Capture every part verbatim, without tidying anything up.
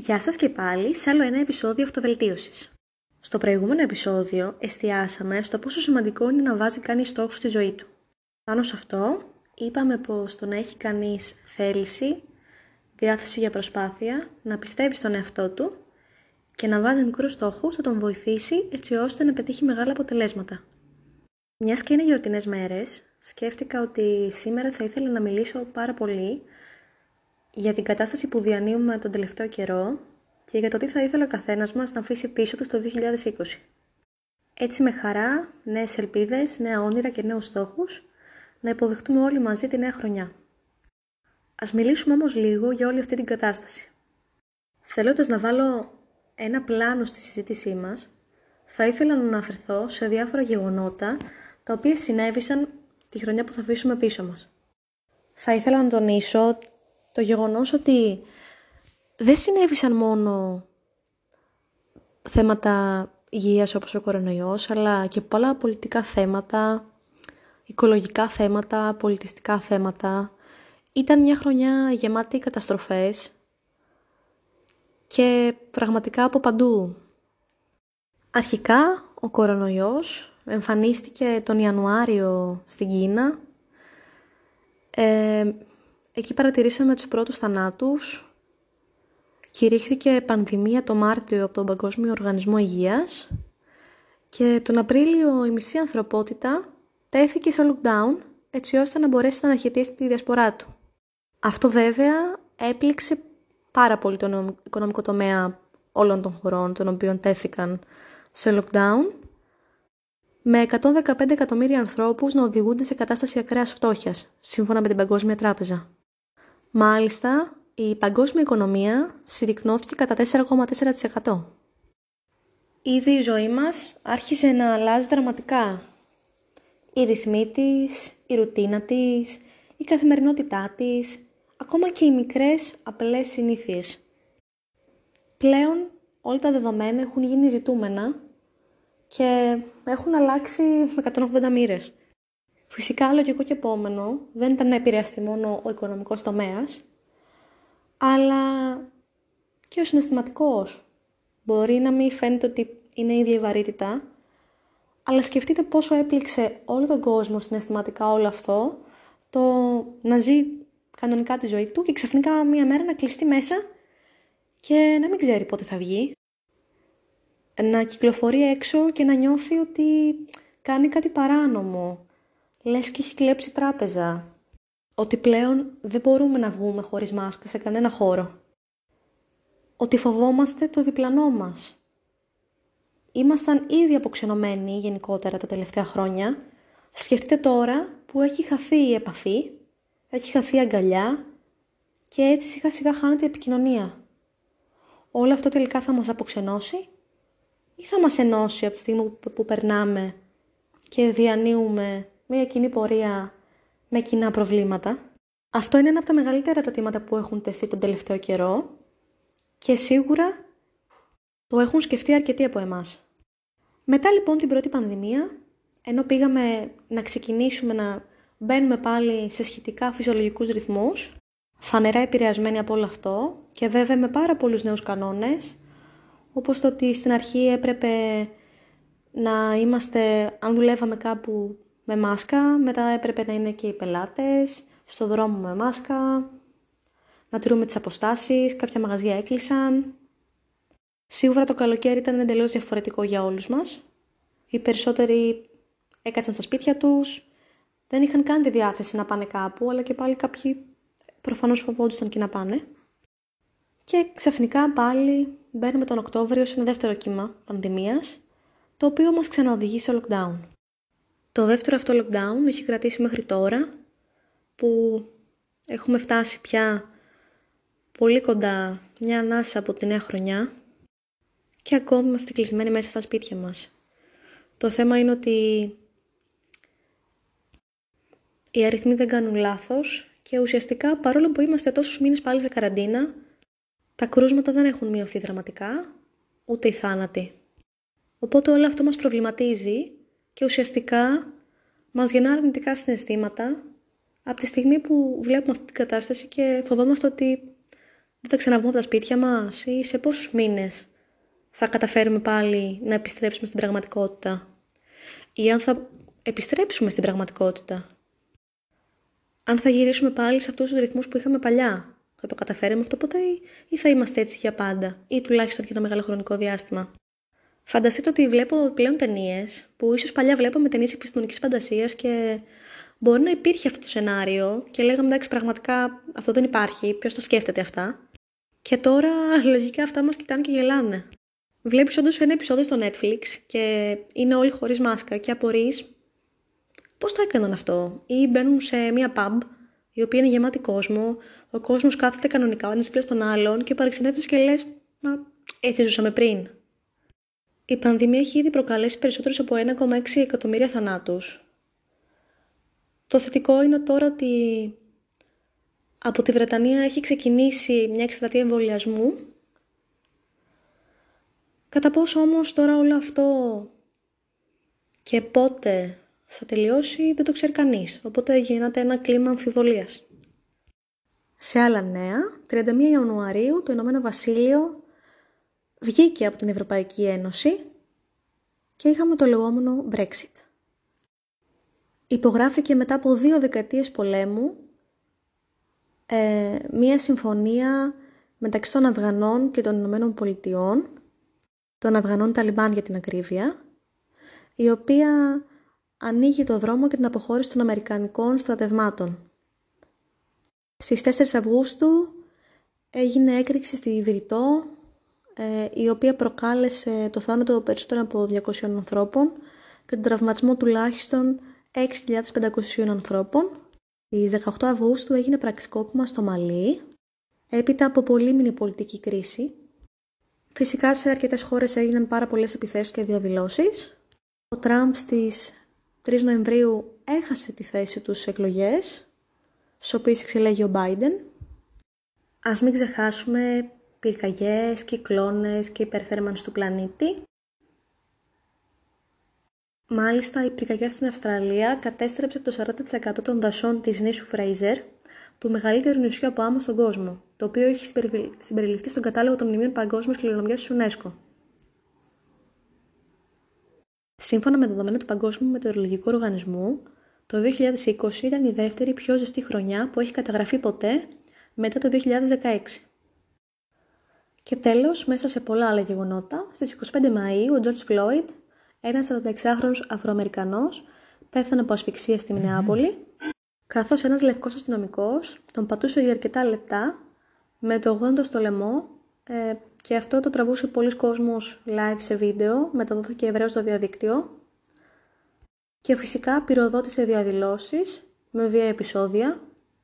Γεια σας και πάλι σε άλλο ένα επεισόδιο αυτοβελτίωσης. Στο προηγούμενο επεισόδιο εστιάσαμε στο πόσο σημαντικό είναι να βάζει κανείς στόχους στη ζωή του. Πάνω σε αυτό είπαμε πως το να έχει κανείς θέληση, διάθεση για προσπάθεια, να πιστεύει στον εαυτό του και να βάζει μικρούς στόχους θα τον βοηθήσει έτσι ώστε να πετύχει μεγάλα αποτελέσματα. Μιας και είναι γιορτινές μέρες, σκέφτηκα ότι σήμερα θα ήθελα να μιλήσω πάρα πολύ για την κατάσταση που διανύουμε τον τελευταίο καιρό και για το τι θα ήθελε ο καθένας μας να αφήσει πίσω του στο δύο χιλιάδες είκοσι. Έτσι με χαρά, νέες ελπίδες, νέα όνειρα και νέους στόχους, να υποδεχτούμε όλοι μαζί τη νέα χρονιά. Ας μιλήσουμε όμως λίγο για όλη αυτή την κατάσταση. Θέλοντας να βάλω ένα πλάνο στη συζήτησή μας, θα ήθελα να αναφερθώ σε διάφορα γεγονότα τα οποία συνέβησαν τη χρονιά που θα αφήσουμε πίσω μας. Θα ήθελα να τονίσω το γεγονός ότι δεν συνέβησαν μόνο θέματα υγείας όπως ο κορονοϊός, αλλά και πολλά πολιτικά θέματα, οικολογικά θέματα, πολιτιστικά θέματα. Ήταν μια χρονιά γεμάτη καταστροφές και πραγματικά από παντού. Αρχικά ο κορονοϊός εμφανίστηκε τον Ιανουάριο στην Κίνα. Ε, εκεί παρατηρήσαμε τους πρώτους θανάτους. Κηρύχθηκε πανδημία το Μάρτιο από τον Παγκόσμιο Οργανισμό Υγείας και τον Απρίλιο η μισή ανθρωπότητα τέθηκε σε lockdown έτσι ώστε να μπορέσει να αναχαιτήσει τη διασπορά του. Αυτό βέβαια έπληξε πάρα πολύ τον οικονομικό τομέα όλων των χωρών των οποίων τέθηκαν σε lockdown, με εκατόν δεκαπέντε εκατομμύρια ανθρώπους να οδηγούνται σε κατάσταση ακραίας φτώχειας, σύμφωνα με την Παγκόσμια Τράπεζα. Μάλιστα, η παγκόσμια οικονομία συρρικνώθηκε κατά τέσσερα κόμμα τέσσερα τοις εκατό. Ήδη η ζωή μας άρχισε να αλλάζει δραματικά. Οι ρυθμοί της, η ρουτίνα της, η καθημερινότητά της, ακόμα και οι μικρές απλές συνήθειες. Πλέον όλα τα δεδομένα έχουν γίνει ζητούμενα και έχουν αλλάξει με εκατόν ογδόντα μοίρες. Φυσικά, λογικό και επόμενο δεν ήταν να επηρεαστεί μόνο ο οικονομικός τομέας, αλλά και ο συναισθηματικός. Μπορεί να μην φαίνεται ότι είναι ίδια η βαρύτητα, αλλά σκεφτείτε πόσο έπληξε όλο τον κόσμο συναισθηματικά όλο αυτό, το να ζει κανονικά τη ζωή του και ξαφνικά μία μέρα να κλειστεί μέσα και να μην ξέρει πότε θα βγει. Να κυκλοφορεί έξω και να νιώθει ότι κάνει κάτι παράνομο, λες και έχει κλέψει τράπεζα. Ότι πλέον δεν μπορούμε να βγούμε χωρίς μάσκα σε κανένα χώρο. Ότι φοβόμαστε το διπλανό μας. Ήμασταν ήδη αποξενωμένοι γενικότερα τα τελευταία χρόνια. Σκεφτείτε τώρα που έχει χαθεί η επαφή, έχει χαθεί η αγκαλιά και έτσι σιγά σιγά χάνεται η επικοινωνία. Όλο αυτό τελικά θα μας αποξενώσει ή θα μας ενώσει από τη στιγμή που περνάμε και διανύουμε μια κοινή πορεία με κοινά προβλήματα. Αυτό είναι ένα από τα μεγαλύτερα ερωτήματα που έχουν τεθεί τον τελευταίο καιρό και σίγουρα το έχουν σκεφτεί αρκετοί από εμάς. Μετά λοιπόν την πρώτη πανδημία, ενώ πήγαμε να ξεκινήσουμε να μπαίνουμε πάλι σε σχετικά φυσιολογικούς ρυθμούς, φανερά επηρεασμένοι από όλο αυτό και βέβαια με πάρα πολλούς νέους κανόνες, όπως το ότι στην αρχή έπρεπε να είμαστε, αν δουλεύαμε κάπου με μάσκα, μετά έπρεπε να είναι και οι πελάτες, στο δρόμο με μάσκα, να τηρούμε τις αποστάσεις, κάποια μαγαζιά έκλεισαν. Σίγουρα το καλοκαίρι ήταν εντελώς διαφορετικό για όλους μας. Οι περισσότεροι έκατσαν στα σπίτια τους, δεν είχαν καν τη διάθεση να πάνε κάπου, αλλά και πάλι κάποιοι προφανώς φοβόντουσαν και να πάνε. Και ξαφνικά πάλι μπαίνουμε τον Οκτώβριο σε ένα δεύτερο κύμα πανδημίας, το οποίο μας ξαναοδηγεί σε lockdown. Το δεύτερο αυτό lockdown έχει κρατήσει μέχρι τώρα, που έχουμε φτάσει πια πολύ κοντά μια ανάσα από τη νέα χρονιά και ακόμη είμαστε κλεισμένοι μέσα στα σπίτια μας. Το θέμα είναι ότι οι αριθμοί δεν κάνουν λάθος και ουσιαστικά παρόλο που είμαστε τόσους μήνες πάλι σε καραντίνα, τα κρούσματα δεν έχουν μειωθεί δραματικά, ούτε οι θάνατοι. Οπότε όλο αυτό μας προβληματίζει και ουσιαστικά μας γεννά αρνητικά συναισθήματα από τη στιγμή που βλέπουμε αυτή την κατάσταση και φοβόμαστε ότι δεν θα ξαναβγούμε από τα σπίτια μας ή σε πόσους μήνες θα καταφέρουμε πάλι να επιστρέψουμε στην πραγματικότητα ή αν θα επιστρέψουμε στην πραγματικότητα. Αν θα γυρίσουμε πάλι σε αυτούς τους ρυθμούς που είχαμε παλιά. Θα το καταφέρουμε αυτό ποτέ ή θα είμαστε έτσι για πάντα ή τουλάχιστον για ένα μεγάλο χρονικό διάστημα. Φανταστείτε ότι βλέπω πλέον ταινίες που ίσως παλιά βλέπαμε ταινίες επιστημονικής φαντασίας και μπορεί να υπήρχε αυτό το σενάριο και λέγαμε εντάξει πραγματικά αυτό δεν υπάρχει, ποιος τα σκέφτεται αυτά. Και τώρα λογικά αυτά μας κοιτάνε και γελάνε. Βλέπεις όντως ένα επεισόδιο στο Netflix και είναι όλοι χωρίς μάσκα και απορείς πώς το έκαναν αυτό. Ή μπαίνουν σε μια pub η οποία είναι γεμάτη κόσμο, ο κόσμος κάθεται κανονικά ο ένας δίπλα στον άλλον και παρεξενεύεις και λες μα έτσι ζούσαμε πριν. Η πανδημία έχει ήδη προκαλέσει περισσότερους από ένα κόμμα έξι εκατομμύρια θανάτους. Το θετικό είναι τώρα ότι από τη Βρετανία έχει ξεκινήσει μια εκστρατεία εμβολιασμού. Κατά πόσο όμως τώρα όλο αυτό και πότε θα τελειώσει δεν το ξέρει κανείς, οπότε γίνεται ένα κλίμα αμφιβολίας. Σε άλλα νέα, τριάντα μία Ιανουαρίου το Ηνωμένο Βασίλειο βγήκε από την Ευρωπαϊκή Ένωση και είχαμε το λεγόμενο Brexit. Υπογράφηκε μετά από δύο δεκαετίες πολέμου ε, μία συμφωνία μεταξύ των Αφγανών και των Ηνωμένων Πολιτειών, των Αφγανών Ταλιμπάν για την ακρίβεια, η οποία ανοίγει το δρόμο για την αποχώρηση των Αμερικανικών στρατευμάτων. Στις τέσσερις Αυγούστου έγινε έκρηξη στη Βηρητό, ε, η οποία προκάλεσε το θάνατο περισσότερων από διακόσιων ανθρώπων και τον τραυματισμό τουλάχιστον έξι χιλιάδες πεντακόσιων ανθρώπων. Στις δεκαοκτώ Αυγούστου έγινε πραξικόπημα στο Μαλί, έπειτα από πολύμηνη πολιτική κρίση. Φυσικά σε αρκετές χώρες έγιναν πάρα πολλές επιθέσεις και διαδηλώσεις. Ο Τραμπ στις τρεις Νοεμβρίου έχασε τη θέση του στις εκλογές, στις οποίες εξελέγει ο Biden. Ας μην ξεχάσουμε πυρκαγιές, κυκλώνες και υπερθέρμανση του πλανήτη. Μάλιστα, η πυρκαγιά στην Αυστραλία κατέστρεψε το σαράντα τοις εκατό των δασών της νήσου Φρέιζερ, του μεγαλύτερου νησιού από άμμο στον κόσμο, το οποίο έχει συμπεριληφθεί στον κατάλογο των μνημείων παγκόσμιας κληρονομιάς της UNESCO. Σύμφωνα με δεδομένα του Παγκόσμιου Μετεωρολογικού Οργανισμού, το δύο χιλιάδες είκοσι ήταν η δεύτερη πιο ζεστή χρονιά που έχει καταγραφεί ποτέ μετά το δύο χιλιάδες δεκαέξι. Και τέλος, μέσα σε πολλά άλλα γεγονότα, στις είκοσι πέντε Μαΐου ο George Floyd, ένας σαρανταεξάχρονος Αφροαμερικανός, πέθανε από ασφυξία στη Μινεάπολη, καθώς ένας λευκός αστυνομικός τον πατούσε για αρκετά λεπτά με το ογδόντα στο λαιμό ε, και αυτό το τραβούσε πολλοί κόσμος live σε βίντεο, μεταδόθηκε ευρέως στο διαδίκτυο και φυσικά πυροδότησε διαδηλώσεις με βία επεισόδια.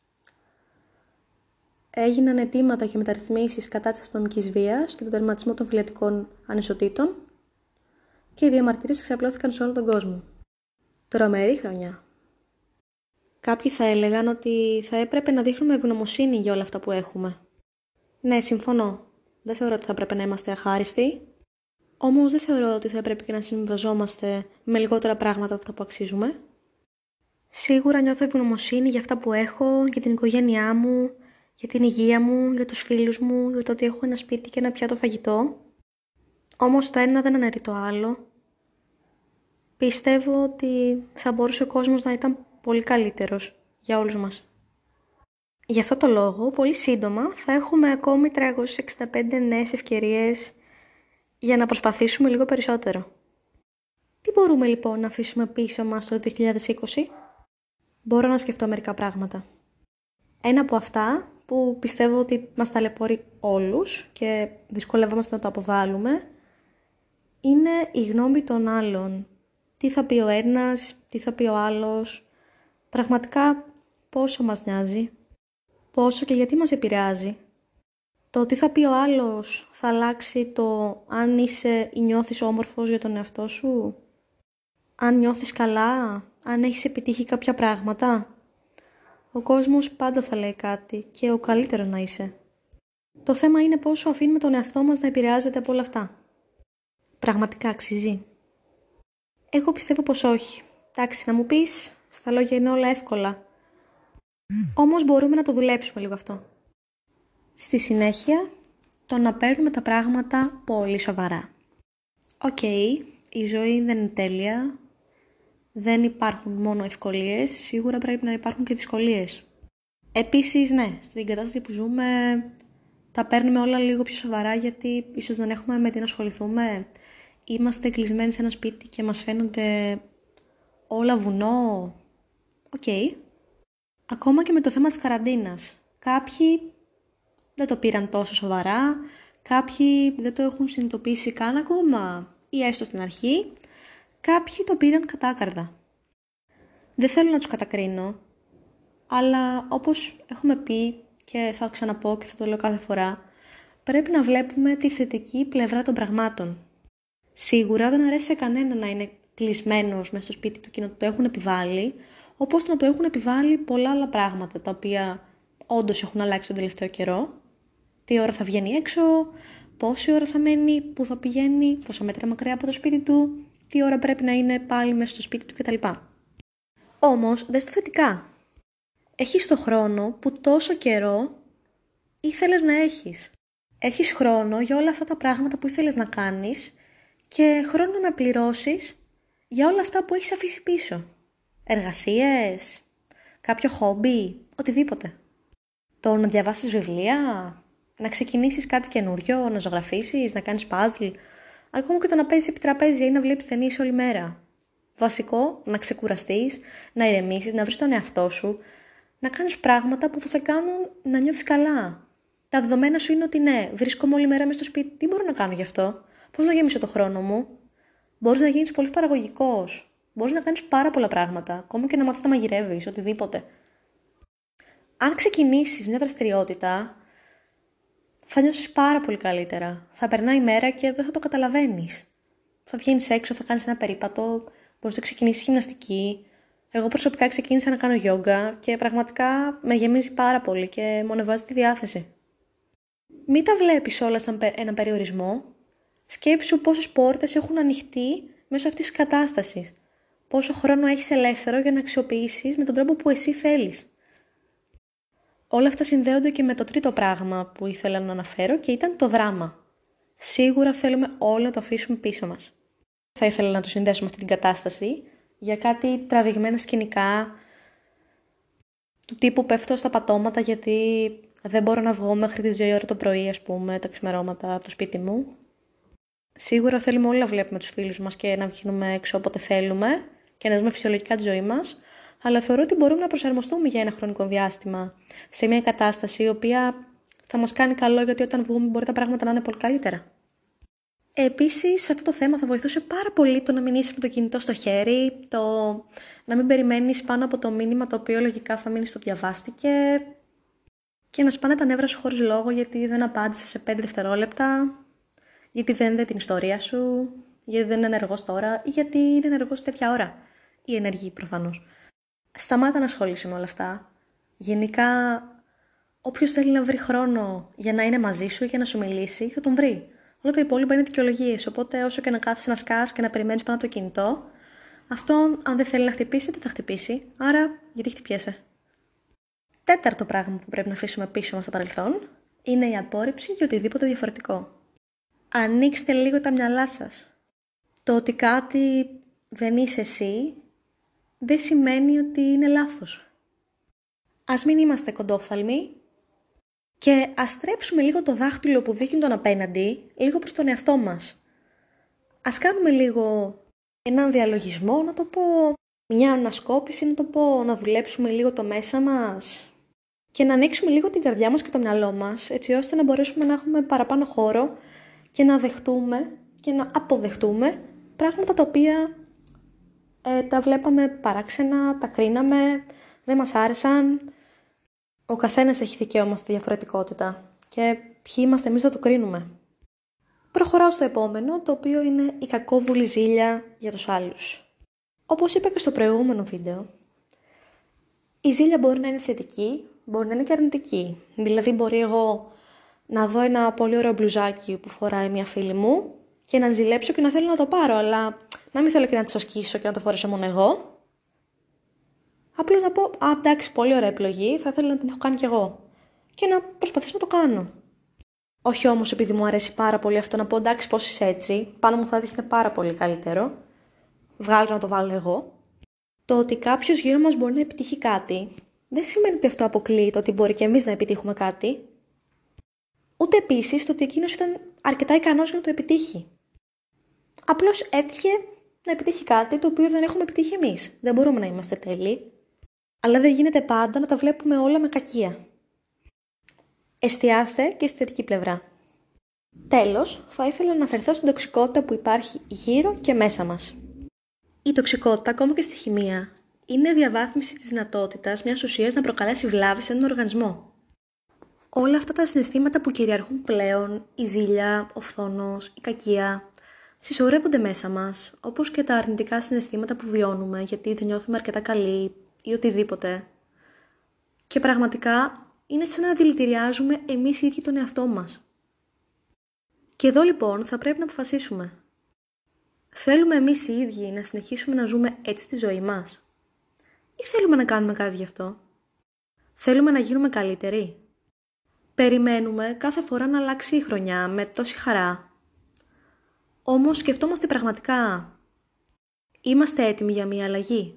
Έγιναν αιτήματα και μεταρρυθμίσεις κατά της αστυνομικής βίας και τον τερματισμό των φυλετικών ανισοτήτων και οι διαμαρτυρίες εξαπλώθηκαν σε όλο τον κόσμο. Τρομερή χρονιά. Κάποιοι θα έλεγαν ότι θα έπρεπε να δείχνουμε ευγνωμοσύνη για όλα αυτά που έχουμε. Ναι, συμφωνώ. Δεν θεωρώ ότι θα έπρεπε να είμαστε αχάριστοι. Όμως δεν θεωρώ ότι θα έπρεπε και να συμβιβαζόμαστε με λιγότερα πράγματα από αυτά που αξίζουμε. Σίγουρα νιώθω ευγνωμοσύνη για αυτά που έχω, για την οικογένειά μου, για την υγεία μου, για τους φίλους μου, για το ότι έχω ένα σπίτι και ένα πιάτο φαγητό. Όμως το ένα δεν αναιρεί το άλλο. Πιστεύω ότι θα μπορούσε ο κόσμος να ήταν πολύ καλύτερος για όλους μας. Γι' αυτό το λόγο, πολύ σύντομα, θα έχουμε ακόμη τριακόσιες εξήντα πέντε νέες ευκαιρίες για να προσπαθήσουμε λίγο περισσότερο. Τι μπορούμε λοιπόν να αφήσουμε πίσω μας το δύο χιλιάδες είκοσι? Μπορώ να σκεφτώ μερικά πράγματα. Ένα από αυτά που πιστεύω ότι μας ταλαιπωρεί όλους και δυσκολεύομαστε να το αποβάλουμε είναι η γνώμη των άλλων. Τι θα πει ο ένας, τι θα πει ο άλλος. Πραγματικά πόσο μας νοιάζει, πόσο και γιατί μας επηρεάζει. Το τι θα πει ο άλλος θα αλλάξει το αν είσαι ή νιώθεις όμορφος για τον εαυτό σου. Αν νιώθεις καλά, αν έχεις επιτύχει κάποια πράγματα. Ο κόσμος πάντα θα λέει κάτι και ο καλύτερος να είσαι. Το θέμα είναι πόσο αφήνουμε τον εαυτό μας να επηρεάζεται από όλα αυτά. Πραγματικά αξίζει? Εγώ πιστεύω πως όχι. Εντάξει, να μου πεις, στα λόγια είναι όλα εύκολα. Όμως μπορούμε να το δουλέψουμε λίγο αυτό. Στη συνέχεια, το να παίρνουμε τα πράγματα πολύ σοβαρά. Οκ, okay, η ζωή δεν είναι τέλεια, δεν υπάρχουν μόνο ευκολίες, σίγουρα πρέπει να υπάρχουν και δυσκολίες. Επίσης, ναι, στην κατάσταση που ζούμε τα παίρνουμε όλα λίγο πιο σοβαρά γιατί ίσως δεν έχουμε με τι να ασχοληθούμε. Είμαστε κλεισμένοι σε ένα σπίτι και μας φαίνονται όλα βουνό. Οκ. Okay. Ακόμα και με το θέμα της καραντίνας. Κάποιοι δεν το πήραν τόσο σοβαρά, κάποιοι δεν το έχουν συνειδητοποιήσει καν ακόμα ή έστω στην αρχή, κάποιοι το πήραν κατάκαρδα. Δεν θέλω να τους κατακρίνω, αλλά όπως έχουμε πει και θα ξαναπώ και θα το λέω κάθε φορά, πρέπει να βλέπουμε τη θετική πλευρά των πραγμάτων. Σίγουρα δεν αρέσει σε κανένα να είναι κλεισμένος μέσα στο σπίτι του και να το έχουν επιβάλει, όπως να το έχουν επιβάλει πολλά άλλα πράγματα, τα οποία όντως έχουν αλλάξει τον τελευταίο καιρό. Τι ώρα θα βγαίνει έξω, πόση ώρα θα μένει, πού θα πηγαίνει, πόσα μέτρα μακριά από το σπίτι του, τι ώρα πρέπει να είναι πάλι μέσα στο σπίτι του κτλ. Όμως, δες το θετικά. Έχεις το χρόνο που τόσο καιρό ήθελες να έχεις. Έχεις χρόνο για όλα αυτά τα πράγματα που ήθελες να κάνεις και χρόνο να πληρώσεις για όλα αυτά που έχεις αφήσει πίσω. Εργασίες, κάποιο χόμπι, οτιδήποτε. Το να διαβάσεις βιβλία, να ξεκινήσεις κάτι καινούριο, να ζωγραφίσεις, να κάνεις puzzle, ακόμα και το να παίζεις επί τραπέζια ή να βλέπεις ταινίες όλη μέρα. Βασικό, να ξεκουραστείς, να ηρεμήσεις, να βρεις τον εαυτό σου, να κάνεις πράγματα που θα σε κάνουν να νιώθεις καλά. Τα δεδομένα σου είναι ότι ναι, βρίσκομαι όλη μέρα μέσα στο σπίτι, τι μπορώ να κάνω γι' αυτό, πώς να γεμίσω το χρόνο μου. Μπορείς να γίνεις πολύ παραγωγικός, μπορείς να κάνεις πάρα πολλά πράγματα, ακόμα και να μάθεις να μαγειρεύεις, οτιδήποτε. Αν ξεκινήσεις μια δραστηριότητα, θα νιώσεις πάρα πολύ καλύτερα. Θα περνάει η μέρα και δεν θα το καταλαβαίνεις. Θα βγαίνεις έξω, θα κάνεις ένα περίπατο, μπορείς να ξεκινήσεις γυμναστική. Εγώ προσωπικά ξεκίνησα να κάνω γιόγκα και πραγματικά με γεμίζει πάρα πολύ και μου ανεβάζει τη διάθεση. Μην τα βλέπεις όλα σαν έναν περιορισμό. Σκέψου πόσες πόρτες έχουν ανοιχτεί μέσα αυτής της κατάστασης. Πόσο χρόνο έχεις ελεύθερο για να αξιοποιήσεις με τον τρόπο που εσύ θέλεις. Όλα αυτά συνδέονται και με το τρίτο πράγμα που ήθελα να αναφέρω και ήταν το δράμα. Σίγουρα θέλουμε όλοι να το αφήσουμε πίσω μας. Θα ήθελα να το συνδέσουμε αυτή την κατάσταση για κάτι τραβηγμένα σκηνικά του τύπου πέφτω στα πατώματα γιατί δεν μπορώ να βγω μέχρι τις δύο ώρα το πρωί, ας πούμε, τα ξημερώματα από το σπίτι μου. Σίγουρα θέλουμε όλοι να βλέπουμε τους φίλους μας και να βγαίνουμε έξω όποτε θέλουμε και να ζούμε φυσιολογικά τη ζωή μας, αλλά θεωρώ ότι μπορούμε να προσαρμοστούμε για ένα χρονικό διάστημα σε μια κατάσταση η οποία θα μας κάνει καλό, γιατί όταν βγούμε μπορεί τα πράγματα να είναι πολύ καλύτερα. Επίσης, σε αυτό το θέμα θα βοηθούσε πάρα πολύ το να μην είσαι με το κινητό στο χέρι, το να μην περιμένεις πάνω από το μήνυμα το οποίο λογικά θα μείνει στο διαβάστηκε και να σπάνε τα νεύρα σου χωρίς λόγο γιατί δεν απάντησε σε πέντε δευτερόλεπτα, γιατί δεν είδε την ιστορία σου, γιατί δεν είναι ενεργός τώρα ή γιατί είναι ενεργός τέτοια ώρα. Ή ενεργή προφανώς. Σταμάτα να ασχολείσαι με όλα αυτά. Γενικά, όποιος θέλει να βρει χρόνο για να είναι μαζί σου, για να σου μιλήσει, θα τον βρει. Όλα τα υπόλοιπα είναι δικαιολογίες. Οπότε, όσο και να κάθεσαι να σκάς και να περιμένεις πάνω από το κινητό, αυτό, αν δεν θέλει να χτυπήσει, δεν θα χτυπήσει. Άρα, γιατί χτυπιέσαι. Τέταρτο πράγμα που πρέπει να αφήσουμε πίσω μας στο παρελθόν είναι η απόρριψη για οτιδήποτε διαφορετικό. Ανοίξτε λίγο τα μυαλά σας. Το ότι κάτι δεν είσαι εσύ δεν σημαίνει ότι είναι λάθος. Ας μην είμαστε κοντόφθαλμοι και ας στρέψουμε λίγο το δάχτυλο που δείχνει τον απέναντι λίγο προς τον εαυτό μας. Ας κάνουμε λίγο έναν διαλογισμό, να το πω, μια ανασκόπηση, να το πω, να δουλέψουμε λίγο το μέσα μας και να ανοίξουμε λίγο την καρδιά μας και το μυαλό μας, έτσι ώστε να μπορέσουμε να έχουμε παραπάνω χώρο και να δεχτούμε και να αποδεχτούμε πράγματα τα οποία ε, τα βλέπαμε παράξενα, τα κρίναμε, δεν μας άρεσαν. Ο καθένας έχει δικαίωμα στη διαφορετικότητα και ποιοι είμαστε εμείς να το κρίνουμε. Προχωράω στο επόμενο, το οποίο είναι η κακόβουλη ζήλια για τους άλλους. Όπως είπα και στο προηγούμενο βίντεο, η ζήλια μπορεί να είναι θετική, μπορεί να είναι και αρνητική. Δηλαδή μπορεί εγώ να δω ένα πολύ ωραίο μπλουζάκι που φοράει μια φίλη μου και να ζηλέψω και να θέλω να το πάρω, αλλά να μην θέλω και να τη το σκίσω και να το φορέσω μόνο εγώ. Απλώς να πω, α, εντάξει, πολύ ωραία επιλογή, θα ήθελα να την έχω κάνει κι εγώ. και να προσπαθήσω να το κάνω. Όχι όμως επειδή μου αρέσει πάρα πολύ αυτό να πω εντάξει πώς είσαι έτσι, πάνω μου θα δείχνει πάρα πολύ καλύτερο. Βγάλω να το βάλω εγώ. Το ότι κάποιος γύρω μας μπορεί να επιτύχει κάτι, δεν σημαίνει ότι αυτό αποκλείει το ότι μπορεί και εμείς να επιτύχουμε κάτι. Ούτε επίσης το ότι εκείνος ήταν αρκετά ικανός για να το επιτύχει. Απλώς έτυχε να επιτύχει κάτι το οποίο δεν έχουμε επιτύχει εμείς. Δεν μπορούμε να είμαστε τέλειοι. Αλλά δεν γίνεται πάντα να τα βλέπουμε όλα με κακία. Εστιάστε και στη θετική πλευρά. Τέλος, θα ήθελα να αναφερθώ στην τοξικότητα που υπάρχει γύρω και μέσα μας. Η τοξικότητα, ακόμα και στη χημεία, είναι διαβάθμιση της δυνατότητας μιας ουσίας να προκαλέσει βλάβη σε έναν οργανισμό. Όλα αυτά τα συναισθήματα που κυριαρχούν πλέον, η ζήλια, ο φθόνος, η κακία, συσσωρεύονται μέσα μας, όπως και τα αρνητικά συναισθήματα που βιώνουμε γιατί δεν νιώθουμε αρκετά καλοί ή οτιδήποτε. Και πραγματικά είναι σαν να δηλητηριάζουμε εμείς οι ίδιοι τον εαυτό μας. Και εδώ λοιπόν θα πρέπει να αποφασίσουμε. Θέλουμε εμείς οι ίδιοι να συνεχίσουμε να ζούμε έτσι τη ζωή μας? Ή θέλουμε να κάνουμε κάτι γι' αυτό? Θέλουμε να γίνουμε καλύτεροι? Περιμένουμε κάθε φορά να αλλάξει η χρονιά με τόση χαρά. Όμως σκεφτόμαστε πραγματικά, είμαστε έτοιμοι για μια αλλαγή?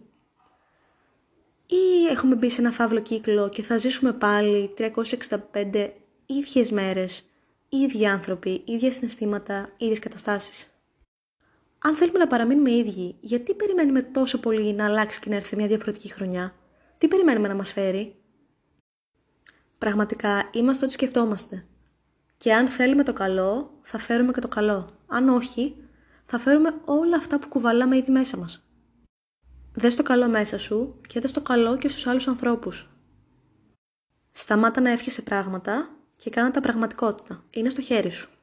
Ή έχουμε μπει σε ένα φαύλο κύκλο και θα ζήσουμε πάλι τριακόσιες εξήντα πέντε ίδιες μέρες, ίδιοι άνθρωποι, ίδια συναισθήματα, ίδιες καταστάσεις? Αν θέλουμε να παραμείνουμε ίδιοι, γιατί περιμένουμε τόσο πολύ να αλλάξει και να έρθει μια διαφορετική χρονιά? Τι περιμένουμε να μας φέρει? Πραγματικά είμαστε ό,τι σκεφτόμαστε. Και αν θέλουμε το καλό, θα φέρουμε και το καλό. Αν όχι, θα φέρουμε όλα αυτά που κουβαλάμε ήδη μέσα μας. Δες το καλό μέσα σου και δες το καλό και στους άλλους ανθρώπους. Σταμάτα να εύχεσαι πράγματα και κάνε τα πραγματικότητα. Είναι στο χέρι σου.